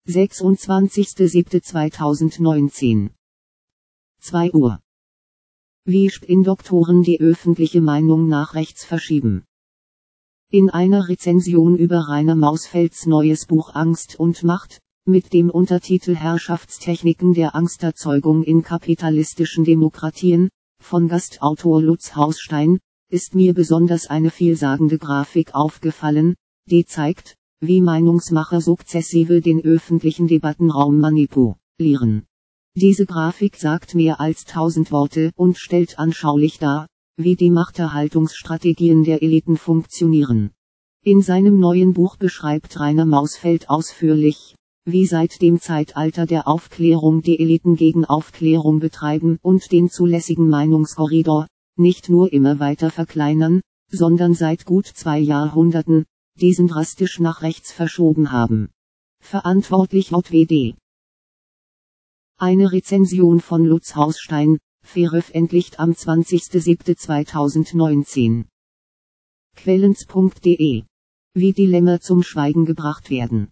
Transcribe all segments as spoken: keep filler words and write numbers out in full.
sechsundzwanzigster siebter zweitausendneunzehn. zwei Uhr. Wie Spin-Doktoren die öffentliche Meinung nach rechts verschieben. In einer Rezension über Rainer Mausfelds neues Buch Angst und Macht, mit dem Untertitel Herrschaftstechniken der Angsterzeugung in kapitalistischen Demokratien, von Gastautor Lutz Hausstein, ist mir besonders eine vielsagende Grafik aufgefallen, die zeigt, wie Meinungsmacher sukzessive den öffentlichen Debattenraum manipulieren. Diese Grafik sagt mehr als tausend Worte und stellt anschaulich dar, wie die Machterhaltungsstrategien der Eliten funktionieren. In seinem neuen Buch beschreibt Rainer Mausfeld ausführlich, wie seit dem Zeitalter der Aufklärung die Eliten gegen Aufklärung betreiben und den zulässigen Meinungskorridor, nicht nur immer weiter verkleinern, sondern seit gut zwei Jahrhunderten, diesen drastisch nach rechts verschoben haben. Verantwortlich J W D. Eine Rezension von Lutz Hausstein, veröffentlicht am zwanzigster siebter zweitausendneunzehn. Quellens punkt de. Wie die Lämmer zum Schweigen gebracht werden.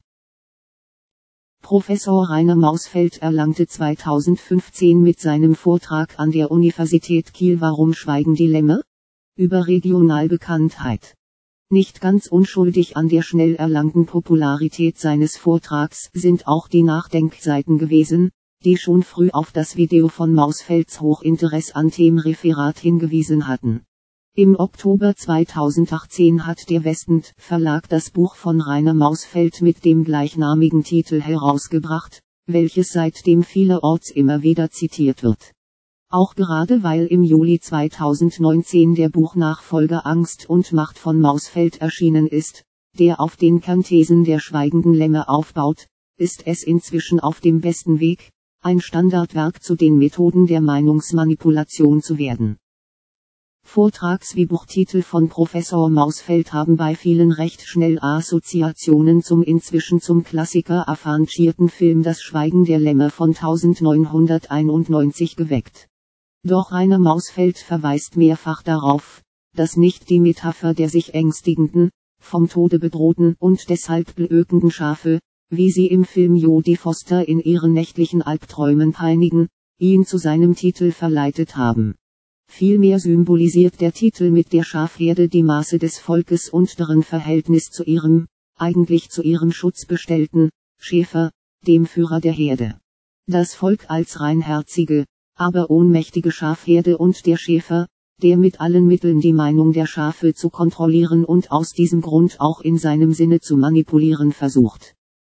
Professor Rainer Mausfeld erlangte zweitausendfünfzehn mit seinem Vortrag an der Universität Kiel Warum schweigen die Lämmer? Überregional Bekanntheit. Nicht ganz unschuldig an der schnell erlangten Popularität seines Vortrags sind auch die Nachdenkseiten gewesen, die schon früh auf das Video von Mausfelds Hochinteresse an dem Referat hingewiesen hatten. Im Oktober zweitausendachtzehn hat der Westend Verlag das Buch von Rainer Mausfeld mit dem gleichnamigen Titel herausgebracht, welches seitdem vielerorts immer wieder zitiert wird. Auch gerade weil im Juli zweitausendneunzehn der Buchnachfolger Angst und Macht von Mausfeld erschienen ist, der auf den Kernthesen der schweigenden Lämmer aufbaut, ist es inzwischen auf dem besten Weg, ein Standardwerk zu den Methoden der Meinungsmanipulation zu werden. Vortrags- wie Buchtitel von Professor Mausfeld haben bei vielen recht schnell Assoziationen zum inzwischen zum Klassiker avancierten Film Das Schweigen der Lämmer von neunzehnhunderteinundneunzig geweckt. Doch Rainer Mausfeld verweist mehrfach darauf, dass nicht die Metapher der sich ängstigenden, vom Tode bedrohten und deshalb blökenden Schafe, wie sie im Film Jodie Foster in ihren nächtlichen Albträumen peinigen, ihn zu seinem Titel verleitet haben. Vielmehr symbolisiert der Titel mit der Schafherde die Maße des Volkes und deren Verhältnis zu ihrem, eigentlich zu ihrem Schutz bestellten, Schäfer, dem Führer der Herde. Das Volk als reinherzige, aber ohnmächtige Schafherde und der Schäfer, der mit allen Mitteln die Meinung der Schafe zu kontrollieren und aus diesem Grund auch in seinem Sinne zu manipulieren versucht.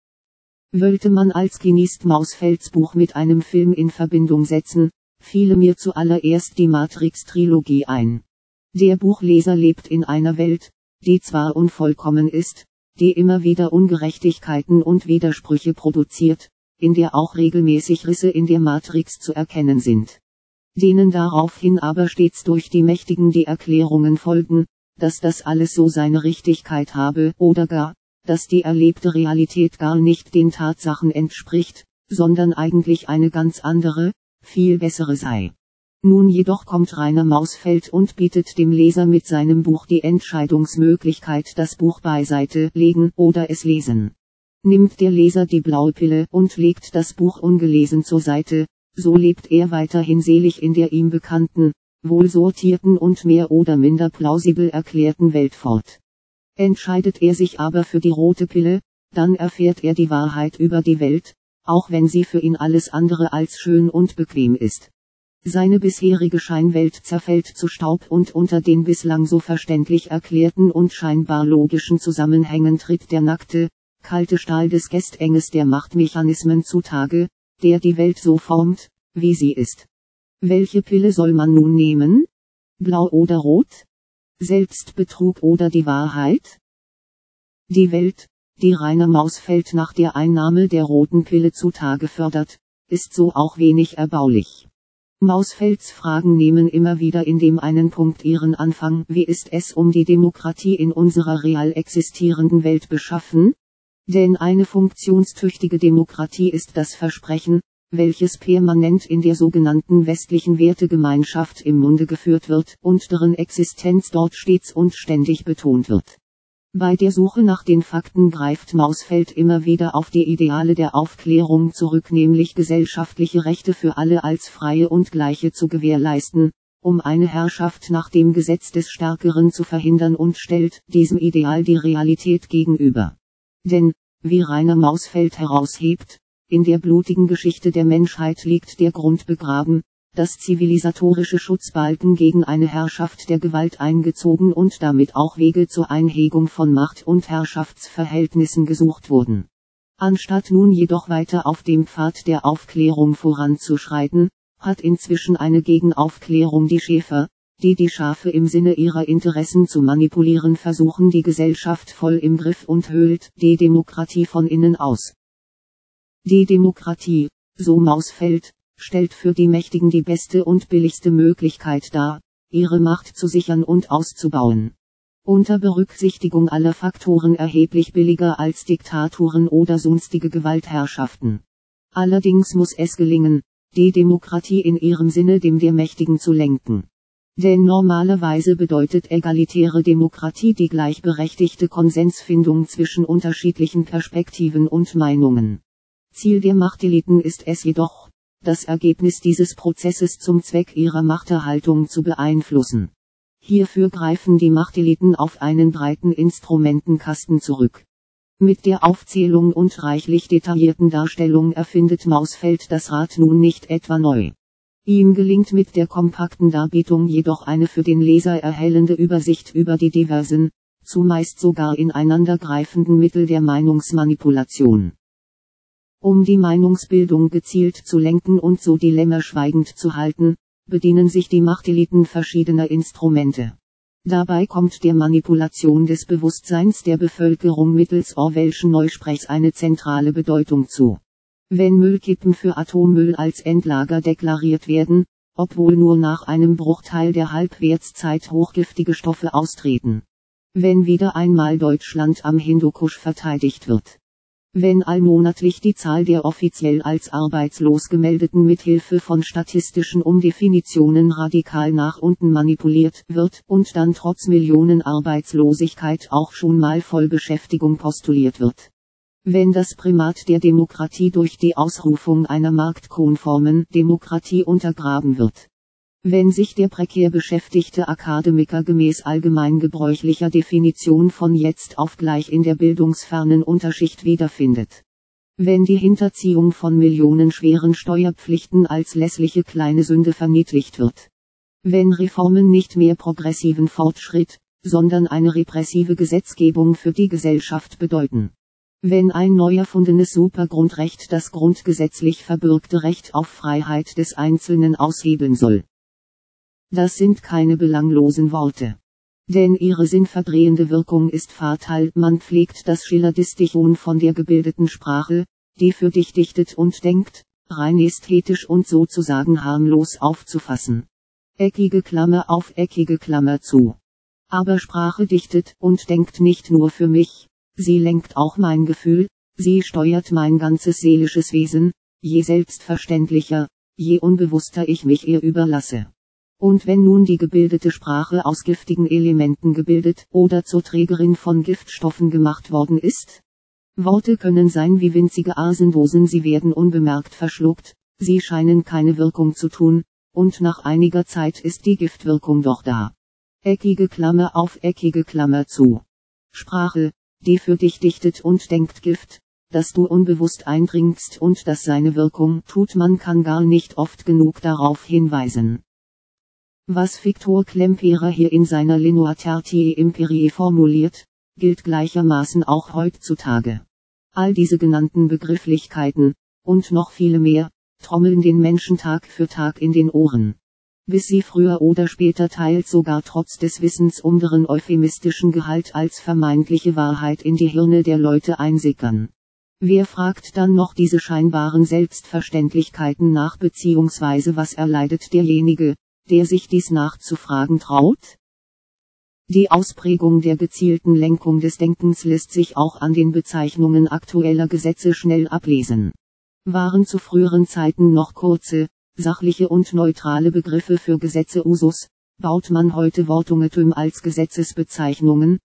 Wollte man als Chemist Mausfelds Buch mit einem Film in Verbindung setzen, fiele mir zuallererst die Matrix-Trilogie ein. Der Buchleser lebt in einer Welt, die zwar unvollkommen ist, die immer wieder Ungerechtigkeiten und Widersprüche produziert, in der auch regelmäßig Risse in der Matrix zu erkennen sind. Denen daraufhin aber stets durch die Mächtigen die Erklärungen folgen, dass das alles so seine Richtigkeit habe oder gar, dass die erlebte Realität gar nicht den Tatsachen entspricht, sondern eigentlich eine ganz andere, viel bessere sei. Nun jedoch kommt Rainer Mausfeld und bietet dem Leser mit seinem Buch die Entscheidungsmöglichkeit, das Buch beiseite legen oder es lesen. Nimmt der Leser die blaue Pille und legt das Buch ungelesen zur Seite, so lebt er weiterhin selig in der ihm bekannten, wohl sortierten und mehr oder minder plausibel erklärten Welt fort. Entscheidet er sich aber für die rote Pille, dann erfährt er die Wahrheit über die Welt, auch wenn sie für ihn alles andere als schön und bequem ist. Seine bisherige Scheinwelt zerfällt zu Staub und unter den bislang so verständlich erklärten und scheinbar logischen Zusammenhängen tritt der nackte, kalte Stahl des Gestenges der Machtmechanismen zutage, der die Welt so formt, wie sie ist. Welche Pille soll man nun nehmen? Blau oder rot? Selbstbetrug oder die Wahrheit? Die Welt, die Rainer Mausfeld nach der Einnahme der roten Pille zutage fördert, ist so auch wenig erbaulich. Mausfelds Fragen nehmen immer wieder in dem einen Punkt ihren Anfang: Wie ist es um die Demokratie in unserer real existierenden Welt beschaffen? Denn eine funktionstüchtige Demokratie ist das Versprechen, welches permanent in der sogenannten westlichen Wertegemeinschaft im Munde geführt wird und deren Existenz dort stets und ständig betont wird. Bei der Suche nach den Fakten greift Mausfeld immer wieder auf die Ideale der Aufklärung zurück, nämlich gesellschaftliche Rechte für alle als freie und gleiche zu gewährleisten, um eine Herrschaft nach dem Gesetz des Stärkeren zu verhindern, und stellt diesem Ideal die Realität gegenüber. Denn, wie Rainer Mausfeld heraushebt, in der blutigen Geschichte der Menschheit liegt der Grund begraben, dass zivilisatorische Schutzbalken gegen eine Herrschaft der Gewalt eingezogen und damit auch Wege zur Einhegung von Macht- und Herrschaftsverhältnissen gesucht wurden. Anstatt nun jedoch weiter auf dem Pfad der Aufklärung voranzuschreiten, hat inzwischen eine Gegenaufklärung die Schäfer, die die Schafe im Sinne ihrer Interessen zu manipulieren versuchen, die Gesellschaft voll im Griff und höhlt die Demokratie von innen aus. Die Demokratie, so Mausfeld, stellt für die Mächtigen die beste und billigste Möglichkeit dar, ihre Macht zu sichern und auszubauen. Unter Berücksichtigung aller Faktoren erheblich billiger als Diktaturen oder sonstige Gewaltherrschaften. Allerdings muss es gelingen, die Demokratie in ihrem Sinne dem der Mächtigen zu lenken. Denn normalerweise bedeutet egalitäre Demokratie die gleichberechtigte Konsensfindung zwischen unterschiedlichen Perspektiven und Meinungen. Ziel der Machteliten ist es jedoch, das Ergebnis dieses Prozesses zum Zweck ihrer Machterhaltung zu beeinflussen. Hierfür greifen die Machteliten auf einen breiten Instrumentenkasten zurück. Mit der Aufzählung und reichlich detaillierten Darstellung erfindet Mausfeld das Rad nun nicht etwa neu. Ihm gelingt mit der kompakten Darbietung jedoch eine für den Leser erhellende Übersicht über die diversen, zumeist sogar ineinandergreifenden Mittel der Meinungsmanipulation. Um die Meinungsbildung gezielt zu lenken und so Dilemma schweigend zu halten, bedienen sich die Machteliten verschiedener Instrumente. Dabei kommt der Manipulation des Bewusstseins der Bevölkerung mittels Orwellschen Neusprechs eine zentrale Bedeutung zu. Wenn Müllkippen für Atommüll als Endlager deklariert werden, obwohl nur nach einem Bruchteil der Halbwertszeit hochgiftige Stoffe austreten. Wenn wieder einmal Deutschland am Hindukusch verteidigt wird. Wenn allmonatlich die Zahl der offiziell als arbeitslos gemeldeten mithilfe von statistischen Umdefinitionen radikal nach unten manipuliert wird und dann trotz Millionenarbeitslosigkeit auch schon mal Vollbeschäftigung postuliert wird. Wenn das Primat der Demokratie durch die Ausrufung einer marktkonformen Demokratie untergraben wird. Wenn sich der prekär beschäftigte Akademiker gemäß allgemeingebräuchlicher Definition von jetzt auf gleich in der bildungsfernen Unterschicht wiederfindet. Wenn die Hinterziehung von millionenschweren Steuerpflichten als lässliche kleine Sünde verniedlicht wird. Wenn Reformen nicht mehr progressiven Fortschritt, sondern eine repressive Gesetzgebung für die Gesellschaft bedeuten. Wenn ein neu erfundenes Supergrundrecht das grundgesetzlich verbürgte Recht auf Freiheit des Einzelnen aushebeln soll. Das sind keine belanglosen Worte. Denn ihre sinnverdrehende Wirkung ist fatal. Man pflegt das Schillerdistichon von der gebildeten Sprache, die für dich dichtet und denkt, rein ästhetisch und sozusagen harmlos aufzufassen. Eckige Klammer auf eckige Klammer zu. Aber Sprache dichtet und denkt nicht nur für mich, sie lenkt auch mein Gefühl, sie steuert mein ganzes seelisches Wesen, je selbstverständlicher, je unbewusster ich mich ihr überlasse. Und wenn nun die gebildete Sprache aus giftigen Elementen gebildet oder zur Trägerin von Giftstoffen gemacht worden ist? Worte können sein wie winzige Arsendosen, sie werden unbemerkt verschluckt, sie scheinen keine Wirkung zu tun, und nach einiger Zeit ist die Giftwirkung doch da. Eckige Klammer auf eckige Klammer zu. Sprache, die für dich dichtet und denkt Gift, das du unbewusst eindringst und das seine Wirkung tut, man kann gar nicht oft genug darauf hinweisen. Was Victor Klemperer hier in seiner Linua Tertiae Imperii formuliert, gilt gleichermaßen auch heutzutage. All diese genannten Begrifflichkeiten, und noch viele mehr, trommeln den Menschen Tag für Tag in den Ohren. Bis sie früher oder später teils sogar trotz des Wissens um deren euphemistischen Gehalt als vermeintliche Wahrheit in die Hirne der Leute einsickern. Wer fragt dann noch diese scheinbaren Selbstverständlichkeiten nach, beziehungsweise was erleidet derjenige, der sich dies nachzufragen traut? Die Ausprägung der gezielten Lenkung des Denkens lässt sich auch an den Bezeichnungen aktueller Gesetze schnell ablesen. Waren zu früheren Zeiten noch kurze, sachliche und neutrale Begriffe für Gesetze Usus, baut man heute Wortungetüm als Gesetzesbezeichnungen,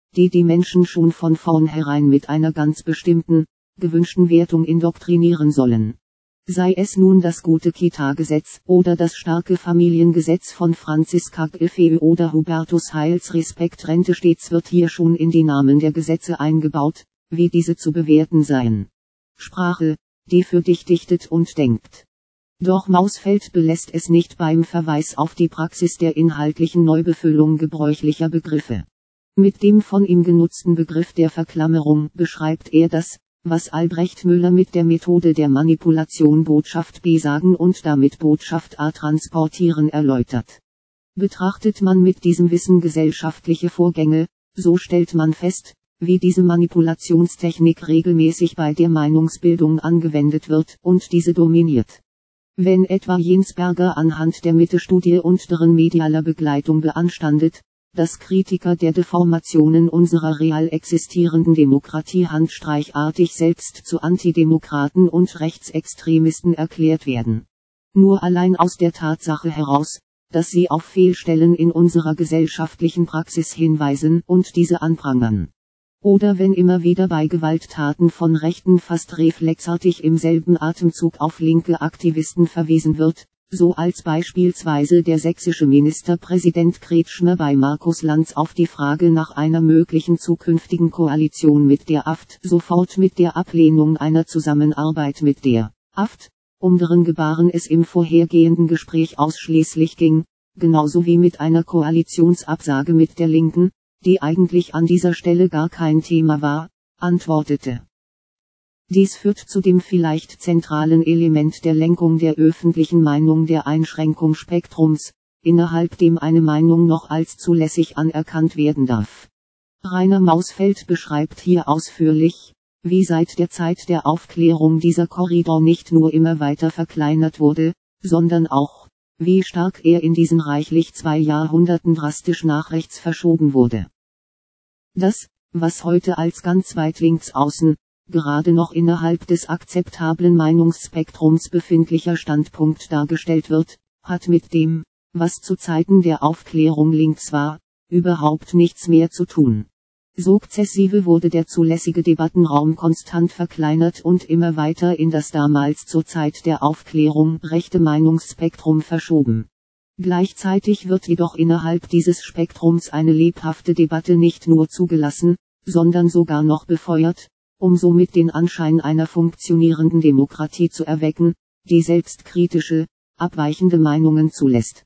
die die Menschen schon von vornherein mit einer ganz bestimmten, gewünschten Wertung indoktrinieren sollen. Sei es nun das gute Kita-Gesetz oder das starke Familiengesetz von Francis Kagefeu oder Hubertus Heils Respektrente, stets wird hier schon in die Namen der Gesetze eingebaut, wie diese zu bewerten seien. Sprache, die für dich dichtet und denkt. Doch Mausfeld belässt es nicht beim Verweis auf die Praxis der inhaltlichen Neubefüllung gebräuchlicher Begriffe. Mit dem von ihm genutzten Begriff der Verklammerung beschreibt er das, was Albrecht Müller mit der Methode der Manipulation Botschaft B sagen und damit Botschaft A transportieren erläutert. Betrachtet man mit diesem Wissen gesellschaftliche Vorgänge, so stellt man fest, wie diese Manipulationstechnik regelmäßig bei der Meinungsbildung angewendet wird und diese dominiert. Wenn etwa Jensberger anhand der Mitte-Studie und deren medialer Begleitung beanstandet, dass Kritiker der Deformationen unserer real existierenden Demokratie handstreichartig selbst zu Antidemokraten und Rechtsextremisten erklärt werden. Nur allein aus der Tatsache heraus, dass sie auf Fehlstellen in unserer gesellschaftlichen Praxis hinweisen und diese anprangern. Oder wenn immer wieder bei Gewalttaten von Rechten fast reflexartig im selben Atemzug auf linke Aktivisten verwiesen wird, so als beispielsweise der sächsische Ministerpräsident Kretschmer bei Markus Lanz auf die Frage nach einer möglichen zukünftigen Koalition mit der A f D sofort mit der Ablehnung einer Zusammenarbeit mit der A f D, um deren Gebaren es im vorhergehenden Gespräch ausschließlich ging, genauso wie mit einer Koalitionsabsage mit der Linken, die eigentlich an dieser Stelle gar kein Thema war, antwortete. Dies führt zu dem vielleicht zentralen Element der Lenkung der öffentlichen Meinung, der Einschränkung Spektrums, innerhalb dem eine Meinung noch als zulässig anerkannt werden darf. Rainer Mausfeld beschreibt hier ausführlich, wie seit der Zeit der Aufklärung dieser Korridor nicht nur immer weiter verkleinert wurde, sondern auch, wie stark er in diesen reichlich zwei Jahrhunderten drastisch nach rechts verschoben wurde. Das, was heute als ganz weit links außen, gerade noch innerhalb des akzeptablen Meinungsspektrums befindlicher Standpunkt dargestellt wird, hat mit dem, was zu Zeiten der Aufklärung links war, überhaupt nichts mehr zu tun. Sukzessive wurde der zulässige Debattenraum konstant verkleinert und immer weiter in das damals zur Zeit der Aufklärung rechte Meinungsspektrum verschoben. Gleichzeitig wird jedoch innerhalb dieses Spektrums eine lebhafte Debatte nicht nur zugelassen, sondern sogar noch befeuert, um somit den Anschein einer funktionierenden Demokratie zu erwecken, die selbstkritische, abweichende Meinungen zulässt.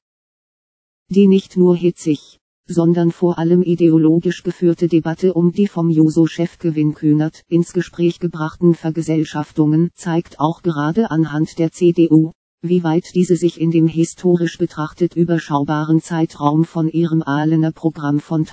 Die nicht nur hitzig, sondern vor allem ideologisch geführte Debatte um die vom Juso-Chef Kevin Kühnert ins Gespräch gebrachten Vergesellschaftungen zeigt auch gerade anhand der C D U, wie weit diese sich in dem historisch betrachtet überschaubaren Zeitraum von ihrem Ahlener Programm von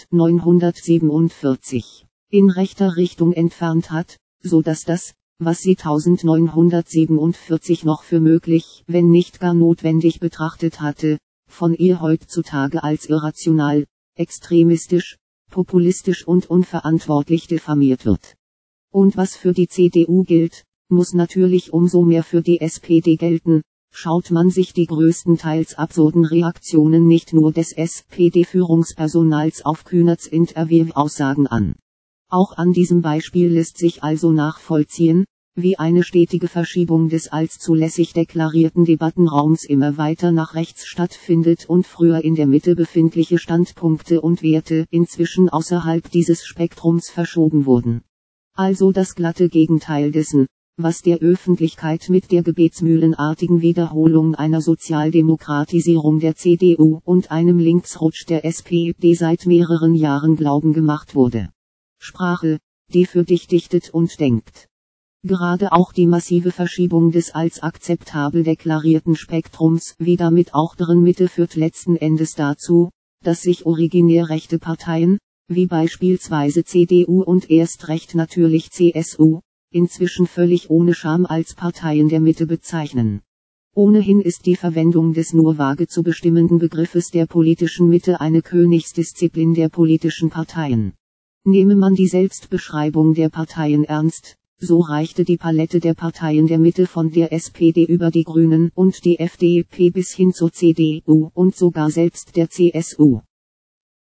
neunzehnhundertsiebenundvierzig in rechter Richtung entfernt hat, so dass das, was sie neunzehnhundertsiebenundvierzig noch für möglich, wenn nicht gar notwendig betrachtet hatte, von ihr heutzutage als irrational, extremistisch, populistisch und unverantwortlich diffamiert wird. Und was für die C D U gilt, muss natürlich umso mehr für die S P D gelten. Schaut man sich die größtenteils absurden Reaktionen nicht nur des S P D-Führungspersonals auf Kühnerts Interview-Aussagen an. Auch an diesem Beispiel lässt sich also nachvollziehen, wie eine stetige Verschiebung des als zulässig deklarierten Debattenraums immer weiter nach rechts stattfindet und früher in der Mitte befindliche Standpunkte und Werte inzwischen außerhalb dieses Spektrums verschoben wurden. Also das glatte Gegenteil dessen, was der Öffentlichkeit mit der gebetsmühlenartigen Wiederholung einer Sozialdemokratisierung der C D U und einem Linksrutsch der S P D seit mehreren Jahren glauben gemacht wurde. Sprache, die für dich dichtet und denkt. Gerade auch die massive Verschiebung des als akzeptabel deklarierten Spektrums wie damit auch deren Mitte führt letzten Endes dazu, dass sich originär rechte Parteien, wie beispielsweise C D U und erst recht natürlich C S U, inzwischen völlig ohne Scham als Parteien der Mitte bezeichnen. Ohnehin ist die Verwendung des nur vage zu bestimmenden Begriffes der politischen Mitte eine Königsdisziplin der politischen Parteien. Nehme man die Selbstbeschreibung der Parteien ernst, so reichte die Palette der Parteien der Mitte von der S P D über die Grünen und die F D P bis hin zur C D U und sogar selbst der C S U.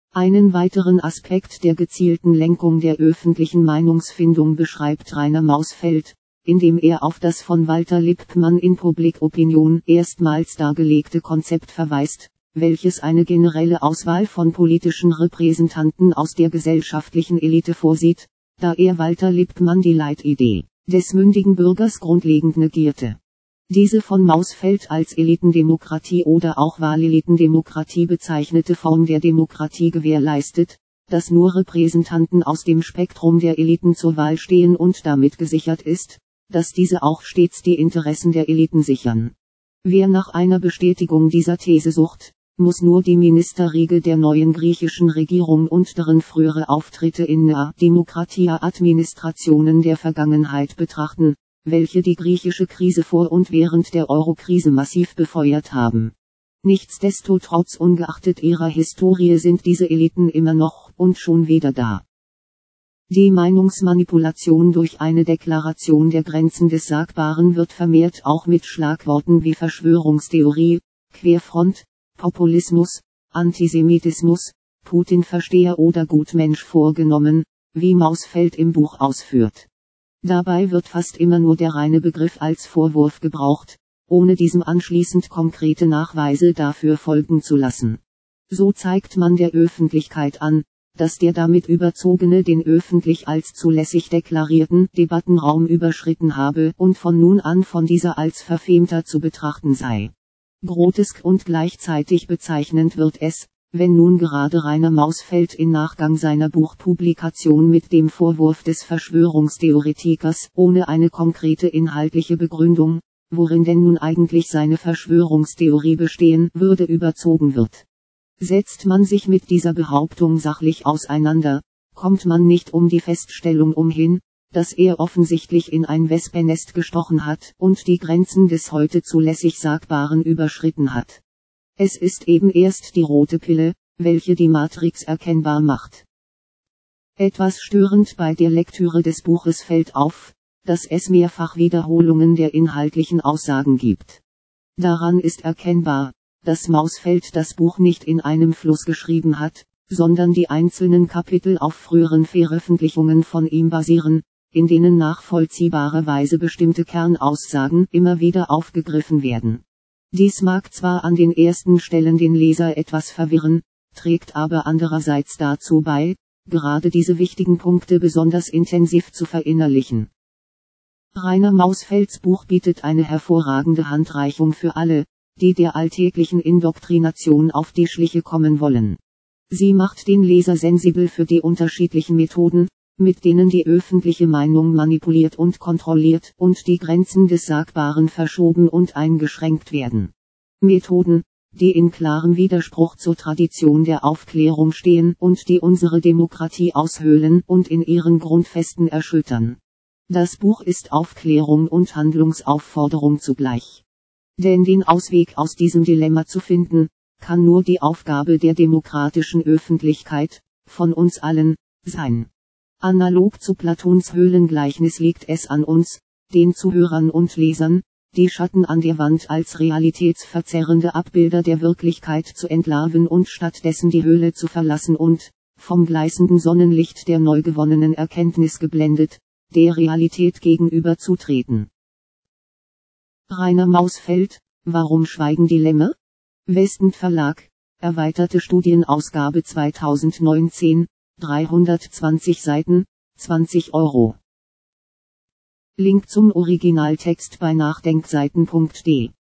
Einen weiteren Aspekt der gezielten Lenkung der öffentlichen Meinungsfindung beschreibt Rainer Mausfeld, indem er auf das von Walter Lippmann in Public Opinion erstmals dargelegte Konzept verweist, welches eine generelle Auswahl von politischen Repräsentanten aus der gesellschaftlichen Elite vorsieht, da er Walter Lippmann die Leitidee des mündigen Bürgers grundlegend negierte. Diese von Mausfeld als Elitendemokratie oder auch Wahlelitendemokratie bezeichnete Form der Demokratie gewährleistet, dass nur Repräsentanten aus dem Spektrum der Eliten zur Wahl stehen und damit gesichert ist, dass diese auch stets die Interessen der Eliten sichern. Wer nach einer Bestätigung dieser These sucht, muss nur die Ministerriege der neuen griechischen Regierung und deren frühere Auftritte in Nea-Demokratia-Administrationen der Vergangenheit betrachten, welche die griechische Krise vor und während der Euro-Krise massiv befeuert haben. Nichtsdestotrotz ungeachtet ihrer Historie sind diese Eliten immer noch und schon wieder da. Die Meinungsmanipulation durch eine Deklaration der Grenzen des Sagbaren wird vermehrt auch mit Schlagworten wie Verschwörungstheorie, Querfront, Populismus, Antisemitismus, Putin-Versteher oder Gutmensch vorgenommen, wie Mausfeld im Buch ausführt. Dabei wird fast immer nur der reine Begriff als Vorwurf gebraucht, ohne diesem anschließend konkrete Nachweise dafür folgen zu lassen. So zeigt man der Öffentlichkeit an, dass der damit Überzogene den öffentlich als zulässig deklarierten Debattenraum überschritten habe und von nun an von dieser als verfemter zu betrachten sei. Grotesk und gleichzeitig bezeichnend wird es, wenn nun gerade Rainer Mausfeld in Nachgang seiner Buchpublikation mit dem Vorwurf des Verschwörungstheoretikers ohne eine konkrete inhaltliche Begründung, worin denn nun eigentlich seine Verschwörungstheorie bestehen würde, überzogen wird. Setzt man sich mit dieser Behauptung sachlich auseinander, kommt man nicht um die Feststellung umhin, dass er offensichtlich in ein Wespennest gestochen hat und die Grenzen des heute zulässig Sagbaren überschritten hat. Es ist eben erst die rote Pille, welche die Matrix erkennbar macht. Etwas störend bei der Lektüre des Buches fällt auf, dass es mehrfach Wiederholungen der inhaltlichen Aussagen gibt. Daran ist erkennbar, dass Mausfeld das Buch nicht in einem Fluss geschrieben hat, sondern die einzelnen Kapitel auf früheren Veröffentlichungen von ihm basieren, in denen nachvollziehbarerweise bestimmte Kernaussagen immer wieder aufgegriffen werden. Dies mag zwar an den ersten Stellen den Leser etwas verwirren, trägt aber andererseits dazu bei, gerade diese wichtigen Punkte besonders intensiv zu verinnerlichen. Rainer Mausfelds Buch bietet eine hervorragende Handreichung für alle, die der alltäglichen Indoktrination auf die Schliche kommen wollen. Sie macht den Leser sensibel für die unterschiedlichen Methoden, mit denen die öffentliche Meinung manipuliert und kontrolliert und die Grenzen des Sagbaren verschoben und eingeschränkt werden. Methoden, die in klarem Widerspruch zur Tradition der Aufklärung stehen und die unsere Demokratie aushöhlen und in ihren Grundfesten erschüttern. Das Buch ist Aufklärung und Handlungsaufforderung zugleich. Denn den Ausweg aus diesem Dilemma zu finden, kann nur die Aufgabe der demokratischen Öffentlichkeit, von uns allen, sein. Analog zu Platons Höhlengleichnis liegt es an uns, den Zuhörern und Lesern, die Schatten an der Wand als realitätsverzerrende Abbilder der Wirklichkeit zu entlarven und stattdessen die Höhle zu verlassen und, vom gleißenden Sonnenlicht der neu gewonnenen Erkenntnis geblendet, der Realität gegenüberzutreten. Rainer Mausfeld, Warum schweigen die Lämme? Westend Verlag, erweiterte Studienausgabe zweitausendneunzehn, dreihundertzwanzig Seiten, zwanzig Euro. Link zum Originaltext bei nachdenkseiten punkt de